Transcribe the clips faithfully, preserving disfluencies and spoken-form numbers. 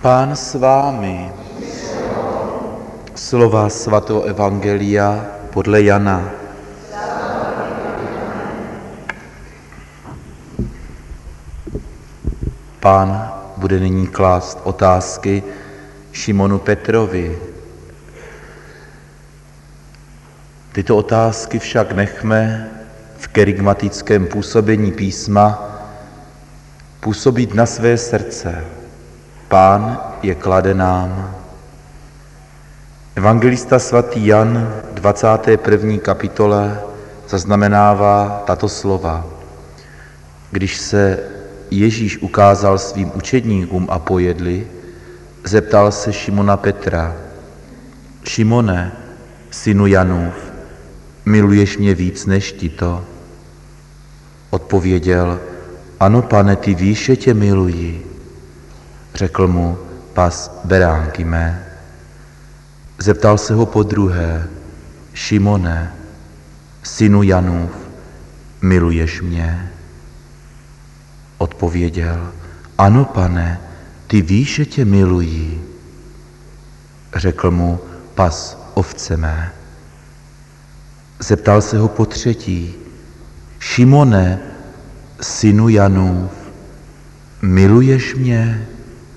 Pán s vámi. Slova svatého evangelia podle Jana. Pán bude nyní klást otázky Šimonu Petrovi. Tyto otázky však nechme v kerygmatickém působení písma působit na své srdce. Pán je klade nám. Evangelista svatý Jan v dvacáté první kapitole zaznamenává tato slova. Když se Ježíš ukázal svým učedníkům a pojedli, zeptal se Šimona Petra: Šimone, synu Janův, miluješ mě víc než tito? Odpověděl: Ano, Pane, ty víš, že tě miluji. Řekl mu: pas beránky mé. Zeptal se ho podruhé: Šimone, synu Janův, miluješ mě? Odpověděl: Ano, Pane, ty víš, že tě miluji. Řekl mu: pas ovce mé. Zeptal se ho potřetí: Šimone, synu Janův, miluješ mě?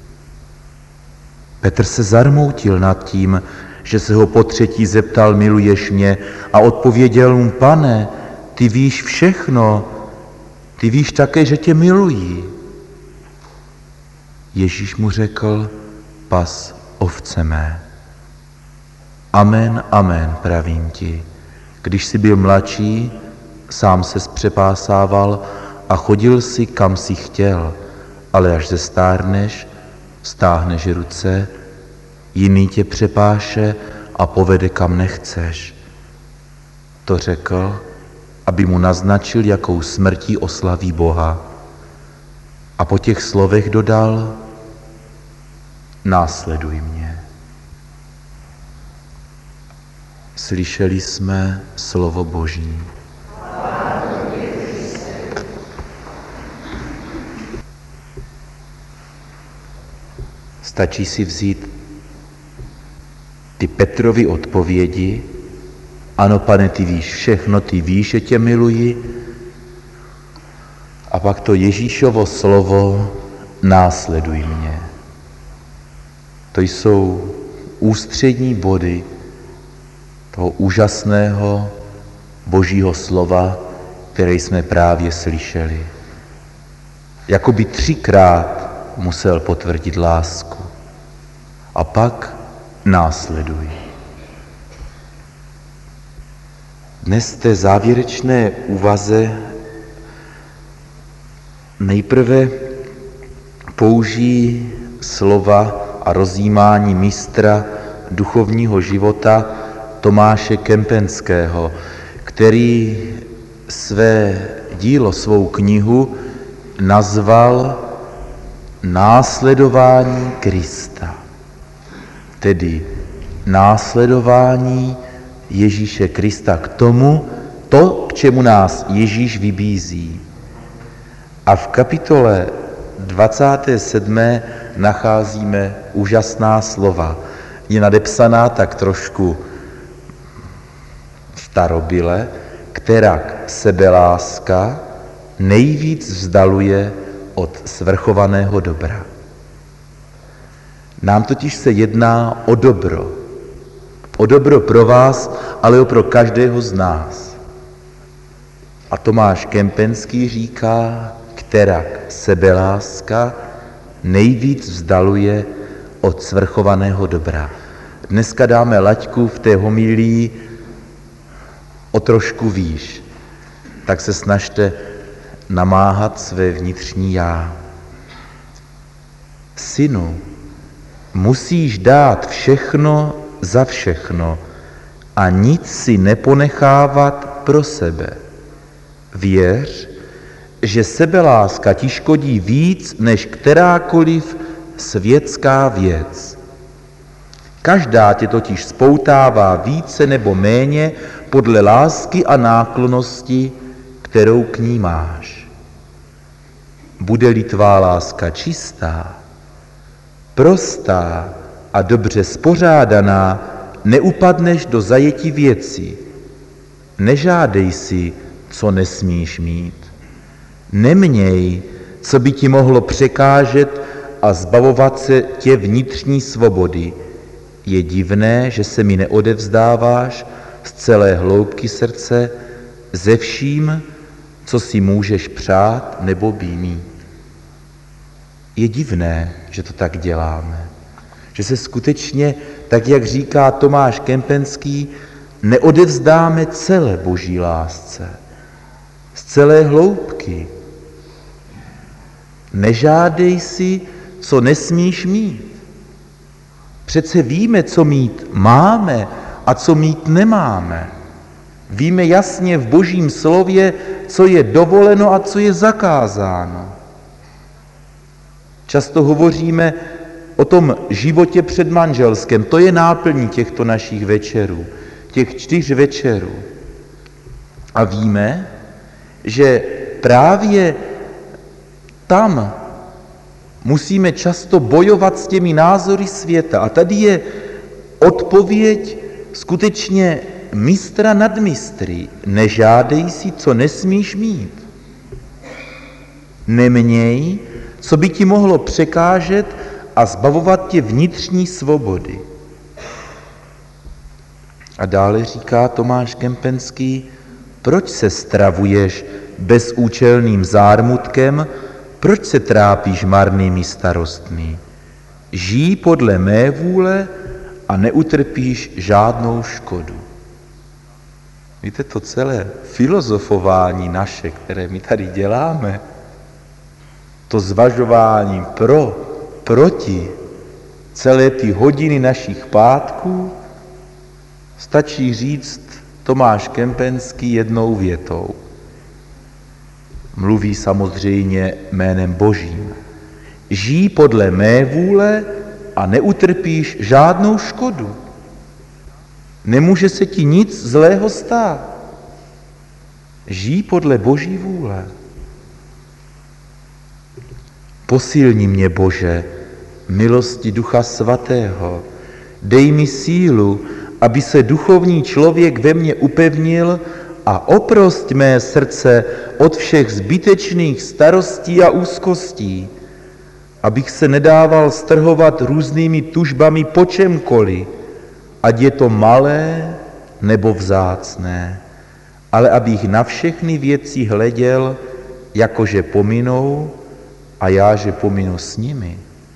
Petr se zarmoutil nad tím, že se ho potřetí zeptal: miluješ mě? A odpověděl mu: Pane, ty víš všechno, ty víš také, že tě miluji. Ježíš mu řekl: pas ovce mé. Amen, amen, pravím ti. Když jsi byl mladší, sám ses přepásával a chodil si, kam si chtěl, ale až zestárneš, stáhneš ruce, jiný tě přepáše a povede, kam nechceš. To řekl, aby mu naznačil, jakou smrtí oslaví Boha. A po těch slovech dodal: následuj mě. Slyšeli jsme slovo Boží. Stačí si vzít ty Petrovy odpovědi: ano, Pane, ty víš všechno, ty víš, že tě miluji. A pak to Ježíšovo slovo: následuj mě. To jsou ústřední body toho úžasného Božího slova, které jsme právě slyšeli. Jakoby třikrát musel potvrdit lásku. A pak následuj. Dnes té závěrečné úvaze nejprve použijí slova a rozjímání mistra duchovního života Tomáše Kempenského, který své dílo, svou knihu nazval Následování Krista, tedy následování Ježíše Krista k tomu, to, k čemu nás Ježíš vybízí. A v kapitole dvacáté sedmé nacházíme úžasná slova. Je nadepsaná tak trošku starobyle, kterak sebeláska nejvíc vzdaluje od svrchovaného dobra. Nám totiž se jedná o dobro. O dobro pro vás, ale o pro každého z nás. A Tomáš Kempenský říká, kterak sebeláska nejvíc vzdaluje od svrchovaného dobra. Dneska dáme laťku v té homilii o trošku výš, tak se snažte namáhat své vnitřní já. Synu, musíš dát všechno za všechno a nic si neponechávat pro sebe. Věř, že sebeláska ti škodí víc než kterákoliv světská věc. Každá tě totiž spoutává více nebo méně podle lásky a náklonnosti, kterou k ní máš. Bude-li tvá láska čistá, prostá a dobře spořádaná, neupadneš do zajetí věcí. Nežádej si, co nesmíš mít. Neměj, co by ti mohlo překážet a zbavovat se tě vnitřní svobody. Je divné, že se mi neodevzdáváš z celé hloubky srdce ze vším, co si můžeš přát nebo bí mít. Je divné, že to tak děláme. Že se skutečně, tak jak říká Tomáš Kempenský, neodevzdáme celé Boží lásce. Z celé hloubky. Nežádej si, co nesmíš mít. Přece víme, co mít máme a co mít nemáme. Víme jasně v Božím slově, co je dovoleno a co je zakázáno. Často hovoříme o tom životě předmanželském. To je náplní těchto našich večerů, těch čtyř večerů. A víme, že právě tam musíme často bojovat s těmi názory světa. A tady je odpověď skutečně mistra nad mistry. Nežádej si, co nesmíš mít. Neměj, co by ti mohlo překážet a zbavovat tě vnitřní svobody. A dále říká Tomáš Kempenský, proč se stravuješ bezúčelným zármutkem, proč se trápíš marnými starostmi? Žij podle mé vůle a neutrpíš žádnou škodu. Víte, to celé filozofování naše, které my tady děláme, to zvažování pro, proti, celé ty hodiny našich pátků, stačí říct Tomáš Kempenský jednou větou. Mluví samozřejmě jménem Božím. Žij podle mé vůle a neutrpíš žádnou škodu. Nemůže se ti nic zlého stát. Žij podle Boží vůle. Posilni mě, Bože, milosti Ducha Svatého. Dej mi sílu, aby se duchovní člověk ve mně upevnil a oprost mé srdce od všech zbytečných starostí a úzkostí, abych se nedával strhovat různými tužbami po čemkoliv, ať je to malé nebo vzácné, ale abych na všechny věci hleděl, jakože pominou a já, že pominu s nimi.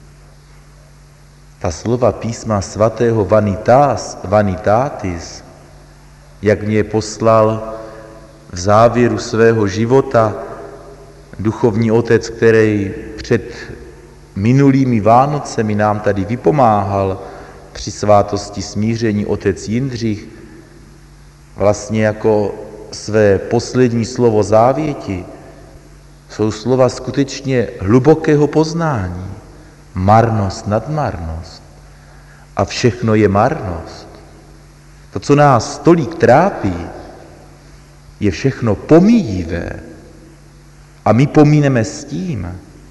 Ta slova písma svatého vanitas, vanitatis, jak mě poslal v závěru svého života duchovní otec, který před minulými Vánocemi nám tady vypomáhal při svátosti smíření, otec Jindřich, vlastně jako své poslední slovo závěti, jsou slova skutečně hlubokého poznání. Marnost nad marnost. A všechno je marnost. To, co nás tolik trápí, je všechno pomíjivé. A my pomíneme s tím.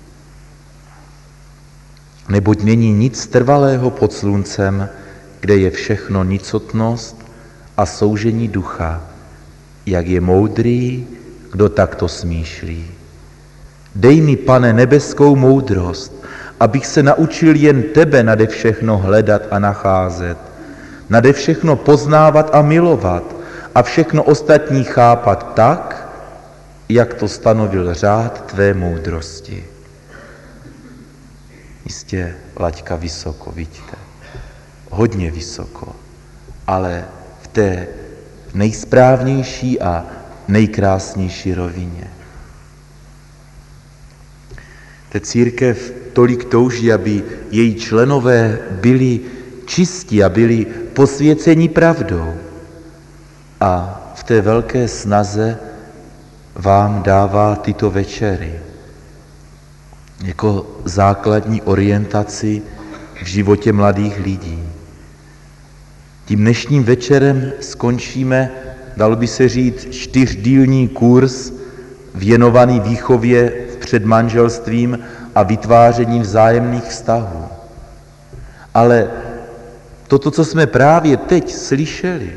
Neboť není nic trvalého pod sluncem, kde je všechno nicotnost a soužení ducha. Jak je moudrý, kdo takto smýšlí. Dej mi, Pane, nebeskou moudrost, abych se naučil jen tebe nade všechno hledat a nacházet, nade všechno poznávat a milovat a všechno ostatní chápat tak, jak to stanovil řád tvé moudrosti. Jistě laťka vysoko, vidíte, hodně vysoko, ale v té nejsprávnější a nejkrásnější rovině. Ta církev tolik touží, aby její členové byli čistí a byli posvěceni pravdou. A v té velké snaze vám dává tyto večery jako základní orientaci v životě mladých lidí. Tím dnešním večerem skončíme, dalo by se říct, čtyřdílný kurz věnovaný výchově před manželstvím a vytvářením vzájemných vztahů. Ale toto, co jsme právě teď slyšeli,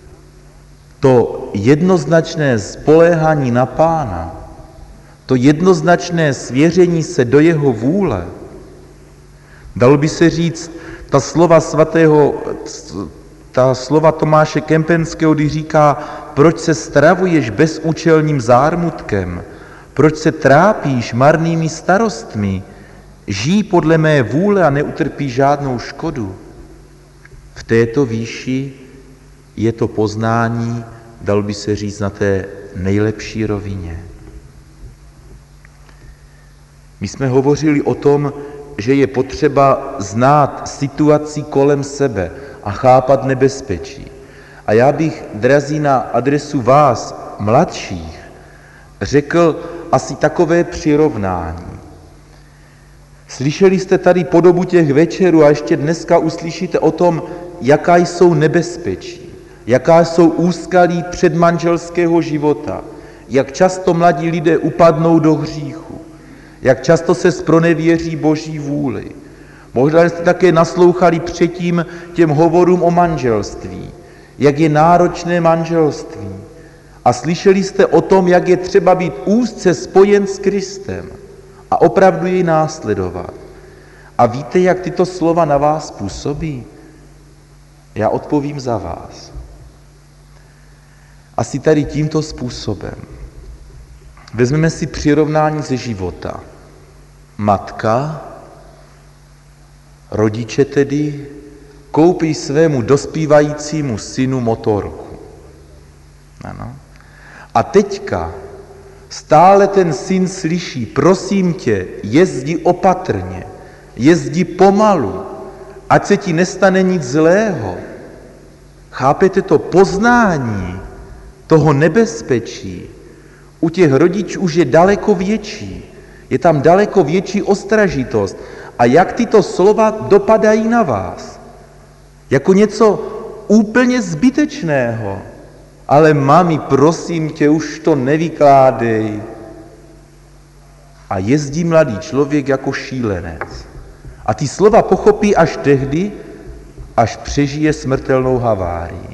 to jednoznačné spoléhání na Pána, to jednoznačné svěření se do jeho vůle, dalo by se říct, ta slova svatého, ta slova Tomáše Kempenského, kdy říká, proč se stravuješ bezúčelným zármutkem, proč se trápíš marnými starostmi, žij podle mé vůle a neutrpí žádnou škodu. V této výši je to poznání, dalo by se říct, na té nejlepší rovině. My jsme hovořili o tom, že je potřeba znát situaci kolem sebe a chápat nebezpečí. A já bych, drazí, na adresu vás, mladších, řekl asi takové přirovnání. Slyšeli jste tady po dobu těch večerů a ještě dneska uslyšíte o tom, jaká jsou nebezpečí, jaká jsou úskalí předmanželského života, jak často mladí lidé upadnou do hříchu, jak často se zpronevěří Boží vůli. Možná jste také naslouchali předtím těm hovorům o manželství, jak je náročné manželství. A slyšeli jste o tom, jak je třeba být úzce spojen s Kristem a opravdu jej následovat. A víte, jak tyto slova na vás působí? Já odpovím za vás. Asi tady tímto způsobem. Vezmeme si přirovnání ze života. Matka, rodiče tedy, koupí svému dospívajícímu synu motorku. Ano. A teďka stále ten syn slyší, prosím tě, jezdi opatrně, jezdi pomalu, ať se ti nestane nic zlého. Chápete to poznání toho nebezpečí? U těch rodičů už je daleko větší. Je tam daleko větší ostražitost. A jak tyto slova dopadají na vás? Jako něco úplně zbytečného. Ale mami, prosím tě, už to nevykládej. A jezdí mladý člověk jako šílenec. A ty slova pochopí až tehdy, až přežije smrtelnou havárii.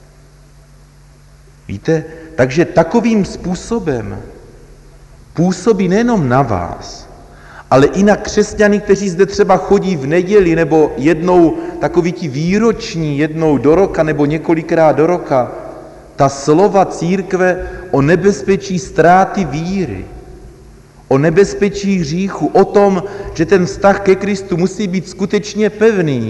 Víte, takže takovým způsobem působí nejenom na vás, ale i na křesťany, kteří zde třeba chodí v neděli, nebo jednou takový ti výroční, jednou do roka, nebo několikrát do roka, ta slova církve o nebezpečí ztráty víry, o nebezpečí hříchu, o tom, že ten vztah ke Kristu musí být skutečně pevný.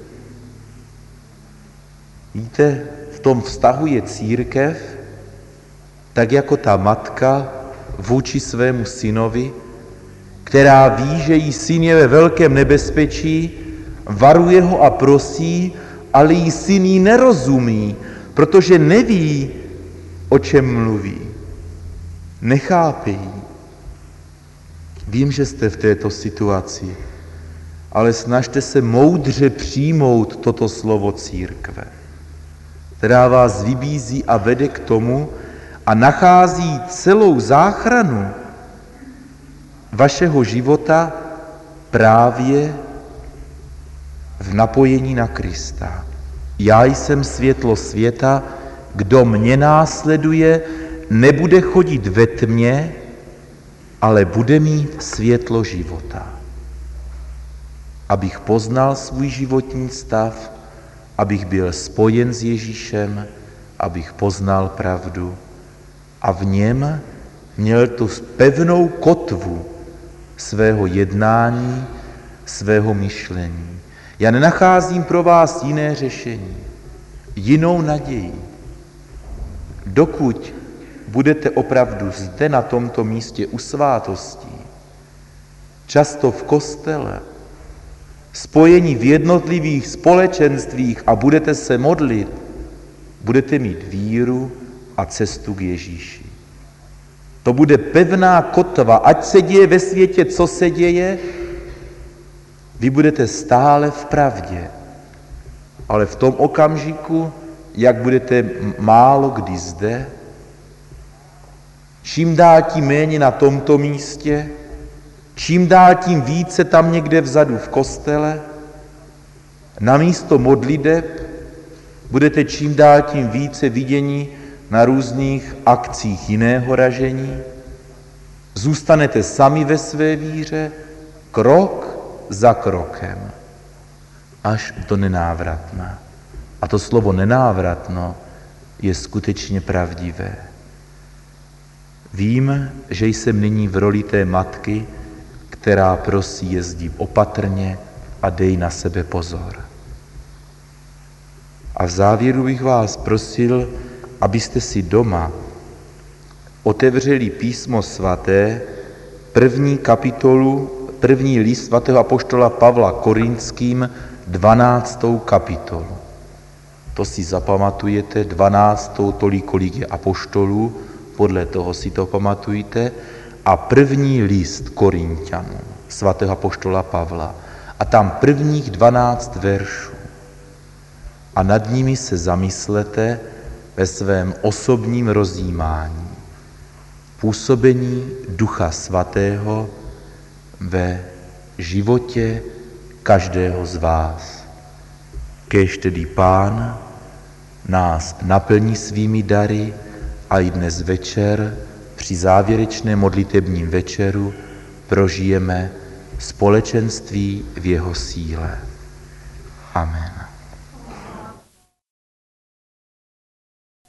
Víte, v tom vztahu je církev, tak jako ta matka vůči svému synovi, která ví, že jí syn je ve velkém nebezpečí, varuje ho a prosí, ale jí syn jí nerozumí, protože neví, o čem mluví. Nechápe jí. Vím, že jste v této situaci, ale snažte se moudře přijmout toto slovo církve, která vás vybízí a vede k tomu a nachází celou záchranu vašeho života právě v napojení na Krista. Já jsem světlo světa, kdo mě následuje, nebude chodit ve tmě, ale bude mít světlo života. Abych poznal svůj životní stav, abych byl spojen s Ježíšem, abych poznal pravdu a v něm měl tu pevnou kotvu svého jednání, svého myšlení. Já nenacházím pro vás jiné řešení, jinou naději. Dokud budete opravdu zde na tomto místě u svátostí, často v kostele, spojení v jednotlivých společenstvích a budete se modlit, budete mít víru a cestu k Ježíši. To bude pevná kotva, ať se děje ve světě, co se děje, vy budete stále v pravdě. Ale v tom okamžiku, jak budete málo kdy zde, čím dál tím méně na tomto místě, čím dál tím více tam někde vzadu v kostele, namísto modliteb budete čím dál tím více viděni na různých akcích jiného ražení, zůstanete sami ve své víře, krok za krokem, až do nenávratna. A to slovo nenávratno je skutečně pravdivé. Vím, že jsem nyní v roli té matky, která prosí jezdí opatrně a dej na sebe pozor. A v závěru bych vás prosil, abyste si doma otevřeli písmo svaté, první kapitolu, první list svatého apoštola Pavla Korinským, dvanáctou kapitolu. To si zapamatujete, dvanáctou, tolik, kolik je apoštolů, podle toho si to pamatujte, a první list Korinťanům, svatého apoštola Pavla. A tam prvních dvanáct veršů. A nad nimi se zamyslete ve svém osobním rozjímání. Působení Ducha Svatého ve životě každého z vás. Kéž tedy Pán nás naplní svými dary a i dnes večer při závěrečném modlitebním večeru prožijeme společenství v jeho síle. Amen.